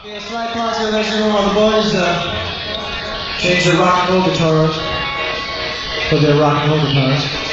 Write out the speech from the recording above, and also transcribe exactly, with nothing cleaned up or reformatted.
Yeah, slight positive mention while the boys uh, change their rock and roll guitars for their rock and roll guitars.